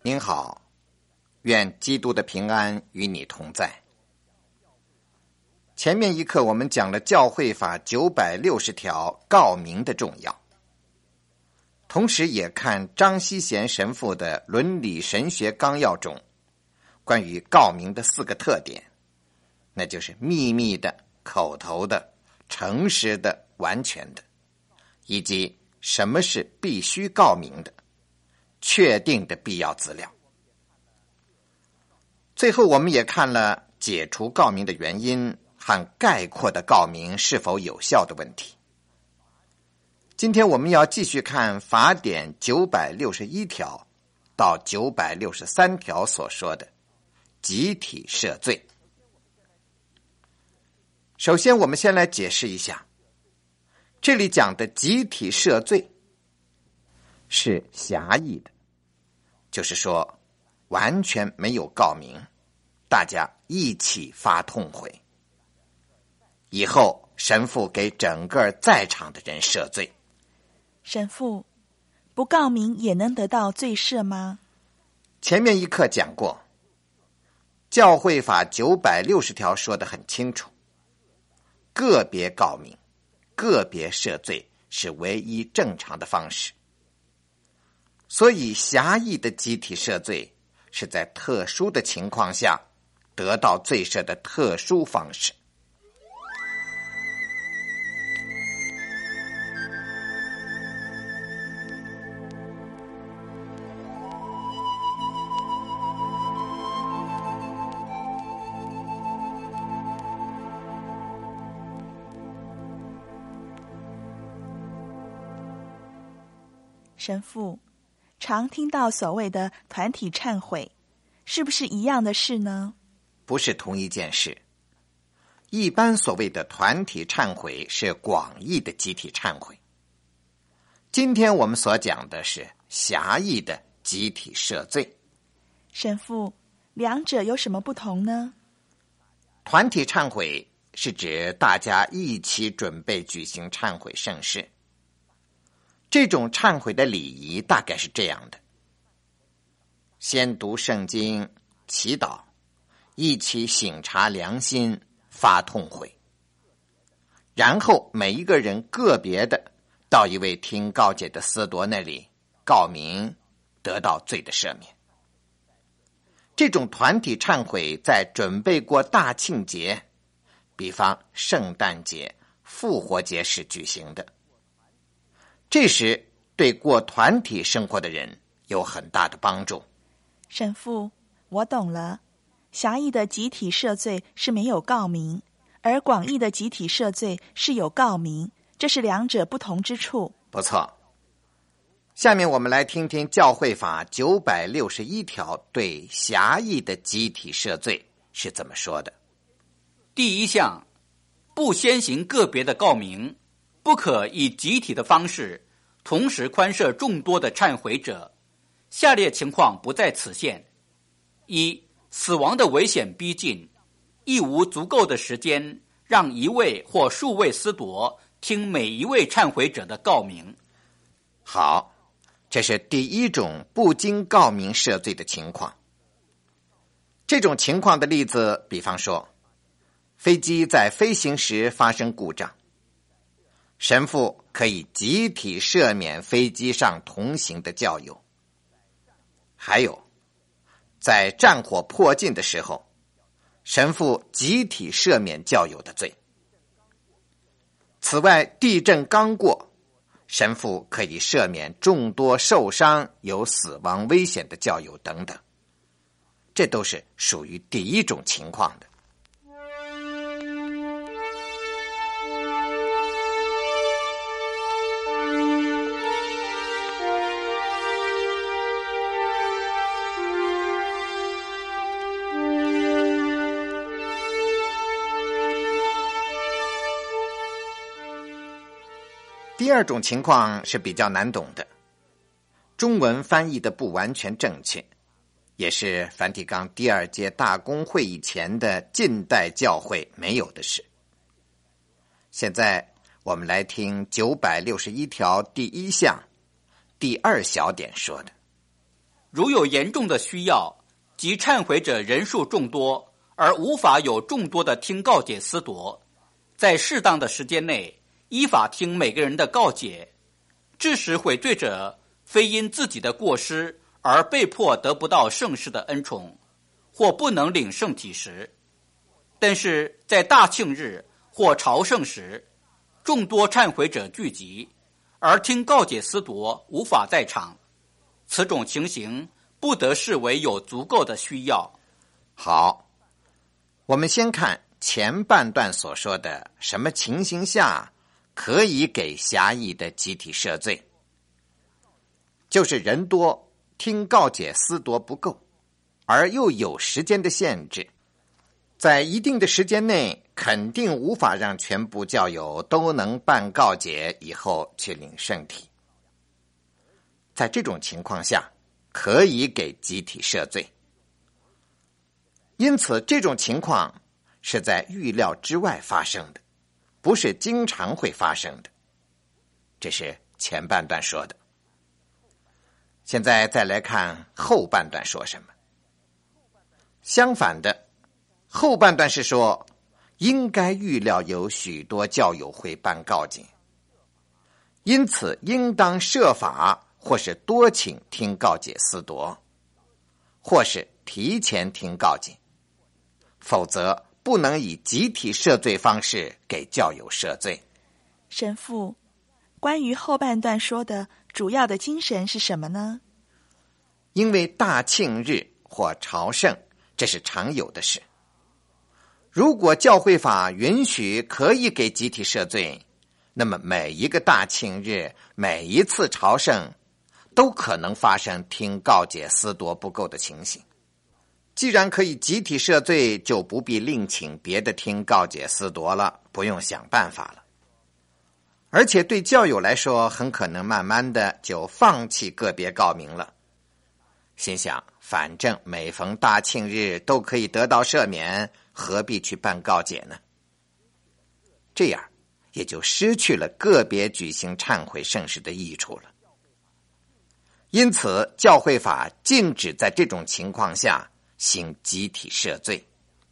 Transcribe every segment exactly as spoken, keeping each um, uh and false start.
您好，愿基督的平安与你同在。前面一课我们讲了教会法九百六十条告明的重要，同时也看张锡贤神父的伦理神学纲要中关于告明的四个特点，那就是秘密的、口头的、诚实的、完全的，以及什么是必须告明的、确定的必要资料。最后我们也看了解除告明的原因和概括的告明是否有效的问题。今天我们要继续看法典九百六十一条到九百六十三条所说的集体赦罪。首先我们先来解释一下，这里讲的集体赦罪是狭义的，就是说完全没有告明，大家一起发痛悔，以后神父给整个在场的人赦罪。 神父，不告明也能得到罪赦吗？ 前面一课讲过，教会法九百六十条说得很清楚，个别告明、个别赦罪是唯一正常的方式。所以狭义的集体赦罪是在特殊的情况下得到罪赦的特殊方式。 神父，常听到所谓的团体忏悔，是不是一样的事呢？ 不是同一件事。一般所谓的团体忏悔是广义的集体忏悔，今天我们所讲的是狭义的集体赦罪。 神父，两者有什么不同呢？ 团体忏悔是指大家一起准备举行忏悔盛事，这种忏悔的礼仪大概是这样的：先读圣经、祈祷，一起省察良心，发痛悔，然后每一个人个别的到一位听告解的司铎那里告明，得到罪的赦免。这种团体忏悔在准备过大庆节，比方圣诞节、复活节时举行的，这时对过团体生活的人有很大的帮助。 神父，我懂了，狭义的集体赦罪是没有告明，而广义的集体赦罪是有告明，这是两者不同之处。 不错，下面我们来听听教会法九百六十一条对狭义的集体赦罪是怎么说的。 第一项，不先行个别的告明，不可以集体的方式同时宽赦众多的忏悔者。下列情况不在此限：一、死亡的危险逼近，亦无足够的时间让一位或数位司铎听每一位忏悔者的告明。 好，这是第一种不经告明赦罪的情况。这种情况的例子，比方说飞机在飞行时发生故障，神父可以集体赦免飞机上同行的教友。还有在战火迫近的时候，神父集体赦免教友的罪。此外，地震刚过，神父可以赦免众多受伤有死亡危险的教友等等，这都是属于第一种情况的。第二种情况是比较难懂的，中文翻译的不完全正确，也是梵蒂冈第二届大公会议前的近代教会没有的事。现在我们来听九百六十一条第一项第二小点说的： 如有严重的需要，即忏悔者人数众多，而无法有众多的听告解司铎，在适当的时间内依法听每个人的告解，致使悔罪者非因自己的过失而被迫得不到圣事的恩宠，或不能领圣体时。但是在大庆日或朝圣时，众多忏悔者聚集，而听告解司铎无法在场，此种情形不得视为有足够的需要。 好，我们先看前半段所说的什么情形下可以给狭义的集体赦罪，就是人多，听告解司铎不够，而又有时间的限制，在一定的时间内肯定无法让全部教友都能办告解以后去领圣体。在这种情况下可以给集体赦罪，因此这种情况是在预料之外发生的，不是经常会发生的。这是前半段说的。现在再来看后半段说什么。相反的，后半段是说应该预料有许多教友会办告解，因此应当设法或是多请听告解司铎，或是提前听告解，否则不能以集体赦罪方式给教友赦罪。 神父，关于后半段说的主要的精神是什么呢？ 因为大庆日或朝圣，这是常有的事。如果教会法允许可以给集体赦罪，那么每一个大庆日，每一次朝圣，都可能发生听告解司铎不够的情形。既然可以集体赦罪，就不必另请别的听告解司铎了，不用想办法了。而且对教友来说，很可能慢慢的就放弃个别告明了，心想反正每逢大庆日都可以得到赦免，何必去办告解呢？这样也就失去了个别举行忏悔圣事的益处了。因此教会法禁止在这种情况下行集体赦罪。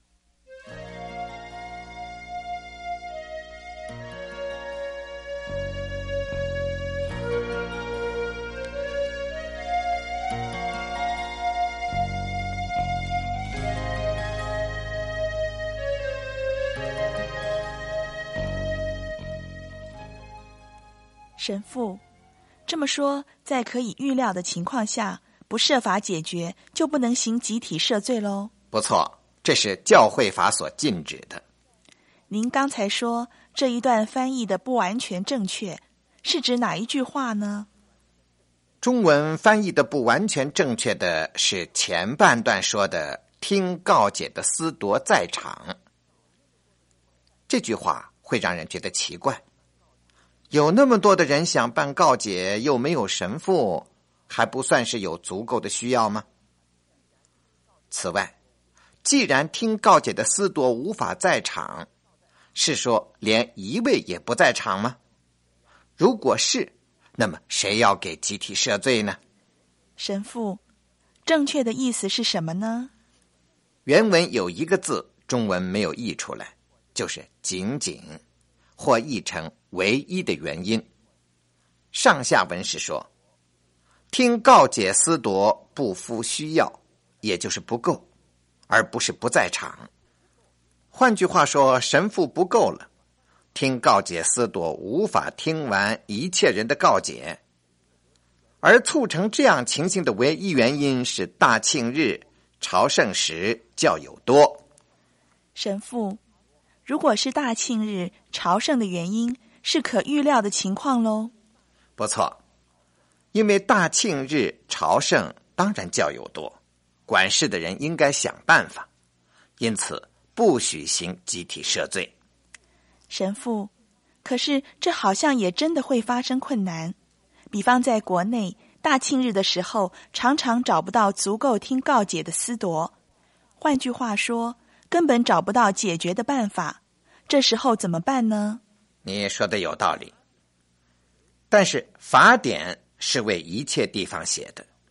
神父，这么说，在可以预料的情况下，不设法解决，就不能行集体赦罪喽？ 不错，这是教会法所禁止的。 您刚才说这一段翻译的不完全正确，是指哪一句话呢？ 中文翻译的不完全正确的是前半段说的听告解的司铎在场。这句话会让人觉得奇怪，有那么多的人想办告解，又没有神父，还不算是有足够的需要吗？此外，既然听告解的司铎无法在场，是说连一位也不在场吗？如果是，那么谁要给集体赦罪呢？ 神父，正确的意思是什么呢？ 原文有一个字中文没有译出来，就是仅仅，或译成唯一的原因。上下文是说，听告解司铎不敷需要，也就是不够，而不是不在场。换句话说，神父不够了，听告解司铎无法听完一切人的告解，而促成这样情形的唯一原因是大庆日朝圣时较有多。 神父，如果是大庆日朝圣的原因，是可预料的情况喽？ 不错，因为大庆日朝圣当然较有多，管事的人应该想办法，因此不许行集体赦罪。 神父，可是这好像也真的会发生困难。比方在国内，大庆日的时候，常常找不到足够听告解的司铎。换句话说，根本找不到解决的办法。这时候怎么办呢？ 你说的有道理，但是法典是为一切地方写的，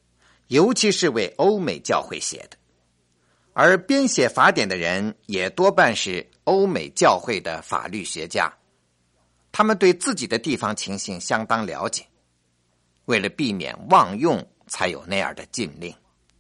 尤其是为欧美教会写的，而编写法典的人也多半是欧美教会的法律学家，他们对自己的地方情形相当了解，为了避免妄用，才有那样的禁令。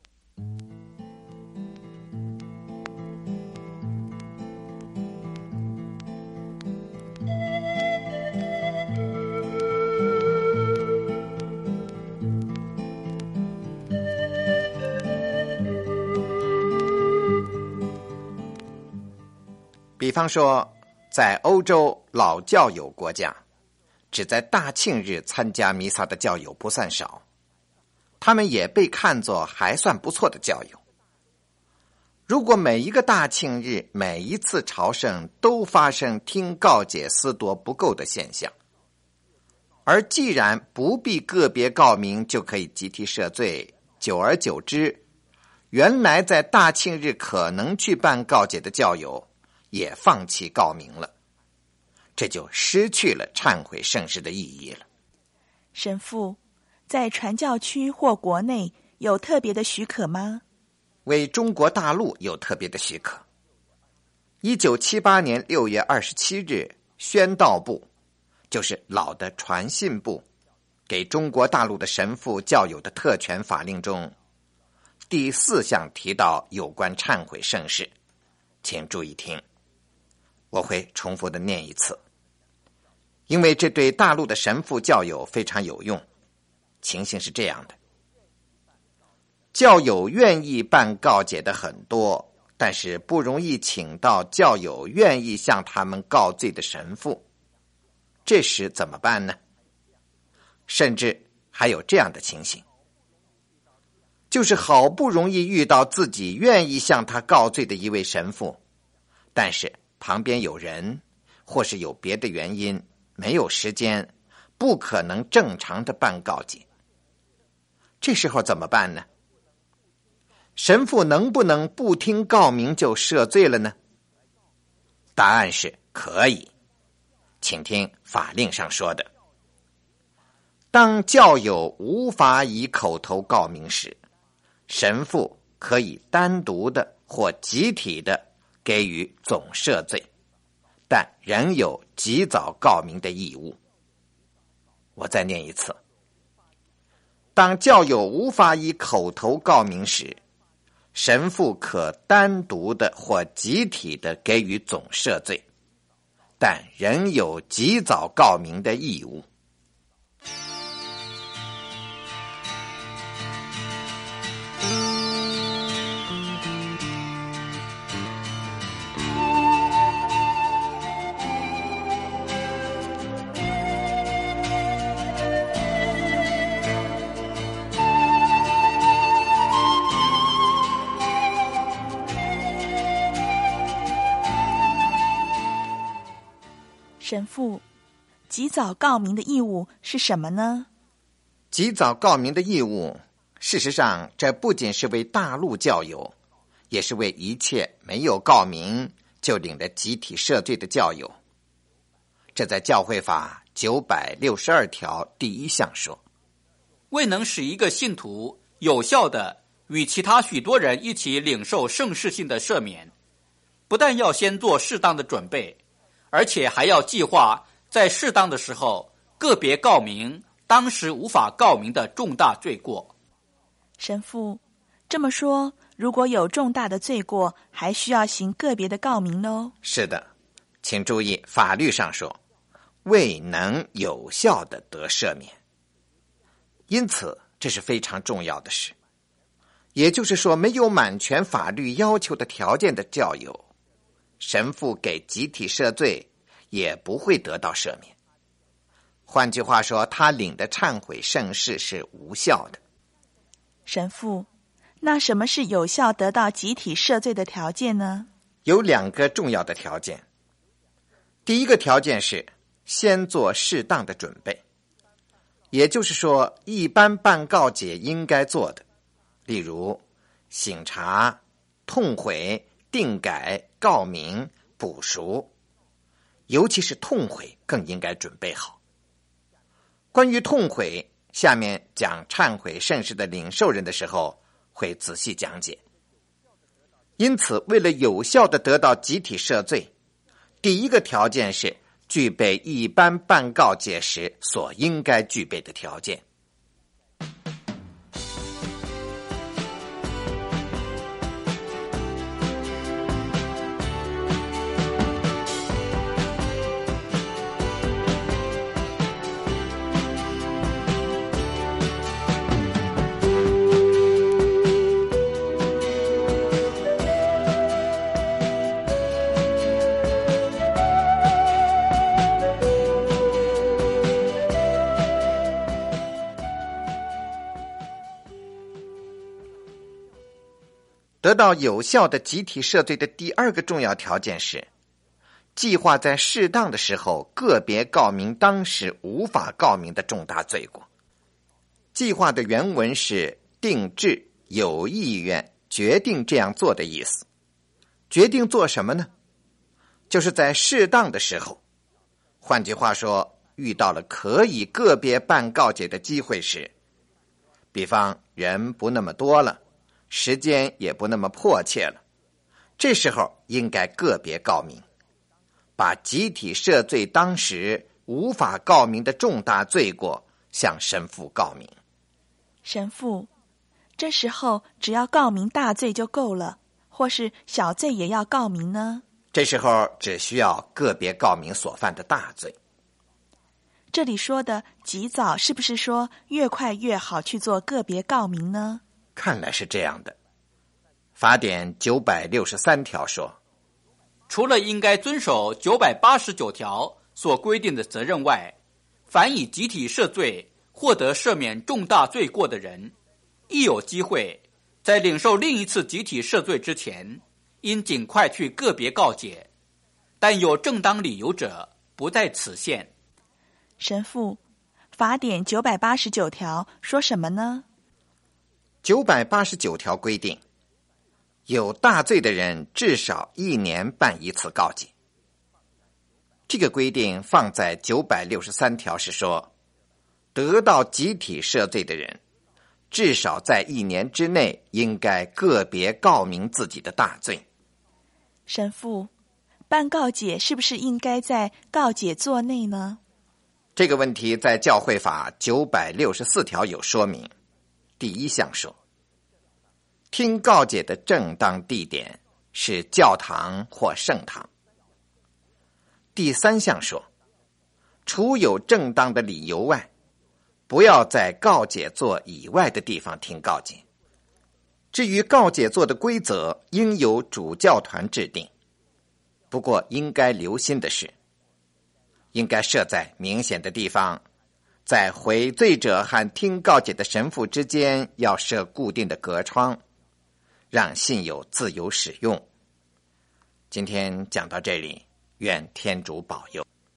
比方说，在欧洲老教友国家，只在大庆日参加弥撒的教友不算少，他们也被看作还算不错的教友。如果每一个大庆日，每一次朝圣都发生听告解司铎不够的现象，而既然不必个别告明就可以集体赦罪，久而久之，原来在大庆日可能去办告解的教友也放弃告明了，这就失去了忏悔圣事的意义了。 神父，在传教区或国内有特别的许可吗？ 为中国大陆有特别的许可。一九七八年六月二十七日，宣道部，就是老的传信部，给中国大陆的神父教友的特权法令中，第四项提到有关忏悔圣事，请注意听。我会重复的念一次，因为这对大陆的神父教友非常有用。情形是这样的，教友愿意办告解的很多，但是不容易请到教友愿意向他们告罪的神父，这时怎么办呢？甚至还有这样的情形，就是好不容易遇到自己愿意向他告罪的一位神父，但是旁边有人，或是有别的原因，没有时间，不可能正常的办告解。这时候怎么办呢？神父能不能不听告明就赦罪了呢？答案是可以。请听法令上说的，当教友无法以口头告明时，神父可以单独的或集体的给予总赦罪，但仍有及早告明的义务。我再念一次，当教友无法以口头告明时，神父可单独的或集体的给予总赦罪，但仍有及早告明的义务。 神父，及早告明的义务是什么呢？ 及早告明的义务，事实上这不仅是为大陆教友，也是为一切没有告明就领了集体赦罪的教友。这在教会法九百六十二条第一项说， 未能使一个信徒有效的与其他许多人一起领受圣事性的赦免，不但要先做适当的准备，而且还要计划在适当的时候个别告明当时无法告明的重大罪过。 神父，这么说，如果有重大的罪过，还需要行个别的告明哦。 是的，请注意，法律上说未能有效的得赦免，因此这是非常重要的事。也就是说，没有满全法律要求的条件的教友，神父给集体赦罪也不会得到赦免。换句话说，他领的忏悔圣事是无效的。 神父，那什么是有效得到集体赦罪的条件呢？ 有两个重要的条件。第一个条件是先做适当的准备，也就是说，一般办告解应该做的，例如省察、痛悔、定改、告明、补赎，尤其是痛悔更应该准备好。关于痛悔， 下面讲忏悔圣事的领受人的时候会仔细讲解。因此，为了有效地得到集体赦罪，第一个条件是具备一般办告解时所应该具备的条件。得到有效的集体赦罪的第二个重要条件是，计划在适当的时候个别告明当时无法告明的重大罪过。计划的原文是定制、有意愿、决定这样做的意思。决定做什么呢？就是在适当的时候，换句话说，遇到了可以个别办告解的机会时，比方人不那么多了，时间也不那么迫切了，这时候应该个别告明，把集体赦罪当时无法告明的重大罪过向神父告明。 神父，这时候只要告明大罪就够了，或是小罪也要告明呢？ 这时候只需要个别告明所犯的大罪。 这里说的及早，是不是说越快越好去做个别告明呢？ 看来是这样的。法典九百六十三条说， 除了应该遵守九百八十九条所规定的责任外，凡以集体赦罪获得赦免重大罪过的人，一有机会在领受另一次集体赦罪之前，应尽快去个别告解，但有正当理由者不在此限。 神父，法典九百八十九条说什么呢？ 九百八十九条规定，有大罪的人至少一年办一次告解。这个规定放在九百六十三条是说，得到集体赦罪的人至少在一年之内应该个别告明自己的大罪。 神父，办告解是不是应该在告解座内呢？ 这个问题在教会法九百六十四条有说明。第一项说，听告解的正当地点是教堂或圣堂。第三项说，除有正当的理由外，不要在告解座以外的地方听告解。至于告解座的规则，应由主教团制定。不过应该留心的是，应该设在明显的地方，在悔罪者和听告解的神父之间要设固定的隔窗，让信友自由使用。今天讲到这里，愿天主保佑。